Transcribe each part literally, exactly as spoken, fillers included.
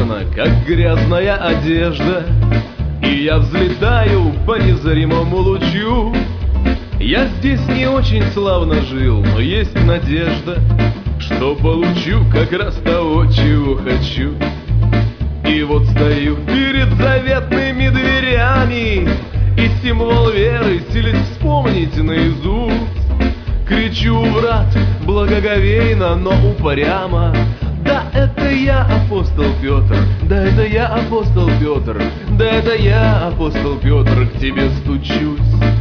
изношена, как грязная одежда, и я взлетаю по незримому лучу. Я здесь не очень славно жил, но есть надежда, что получу как раз того, чего хочу. И вот стою перед заветными дверями, и символ веры силясь вспомнить наизусть. Кричу врат благоговейно, но упрямо: да это я, апостол Петр, да это я, апостол Петр, да это я, апостол Петр, к тебе стучусь.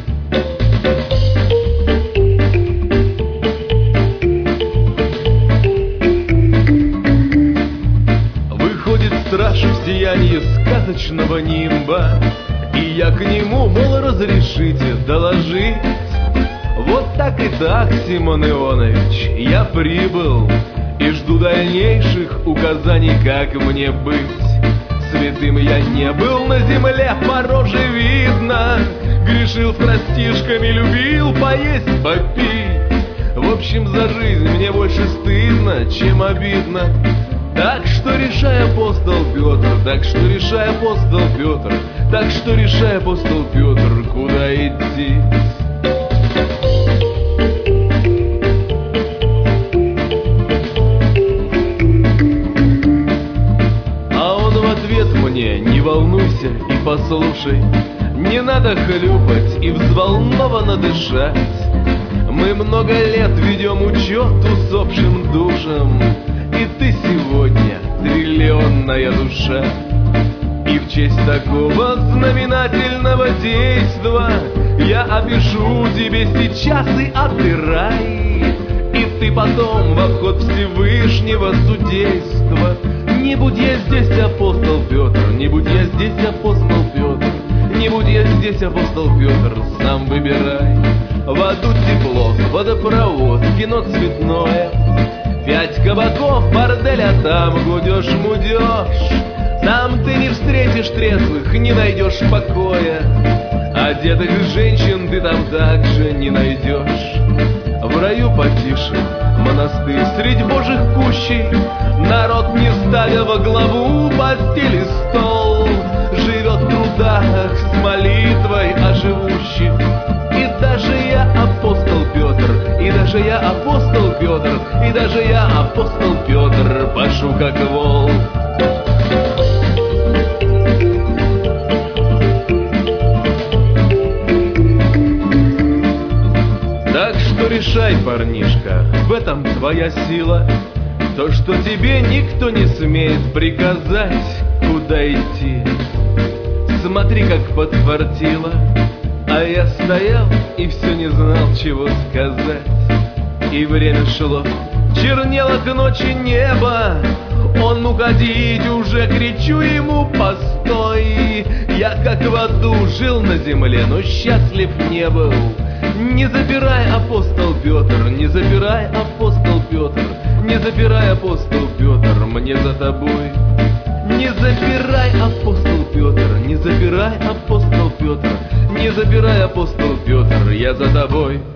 Выходит страж в сиянии сказочного нимба, и я к нему, мол, разрешите доложить. Вот так и так, Симон Ионович, я прибыл и жду дальнейших указаний, как мне быть. Святым я не был на земле, по роже видно, грешил страстишками, любил поесть, попить. В общем, за жизнь мне больше стыдно, чем обидно. Так что решай, апостол Петр, так что решай, апостол Петр, так что решай, апостол Петр, куда идти. Мне не волнуйся и послушай, не надо хлюпать и взволнованно дышать. Мы много лет ведем учет усопшим душам, и ты сегодня триллионная душа. И в честь такого знаменательного действа я опишу тебе сейчас и отбирай, и ты потом в обход Всевышнего судейства. Не будь я здесь, апостол Петр, не будь я здесь, апостол Петр, не будь я здесь, апостол Петр, сам выбирай. В аду тепло, водопровод, кино цветное, пять кабаков, бордель, а там гудешь-мудешь. Там ты не встретишь трезвых, не найдешь покоя, одетых женщин ты там также не найдешь. В раю потише монастырь средь божьих кущей, народ, не ставя во главу постели стол, живет в трудах с молитвой о живущих. И даже я, апостол Петр, и даже я, апостол Петр, и даже я, апостол Петр, пашу как вол. Так что решай, парнишка, в этом твоя сила. То, что тебе никто не смеет приказать, куда идти. Смотри, как подфартило, а я стоял и все не знал, чего сказать. И время шло, чернело к ночи небо, он уходить уже, кричу ему: постой. Я как в аду жил на земле, но счастлив не был. Не запирай, апостол Петр, не запирай, апостол Петр, не запирай, апостол Петр, мне за тобой. Не запирай, апостол Петр, не запирай, апостол Петр, не запирай, апостол Петр, я за тобой.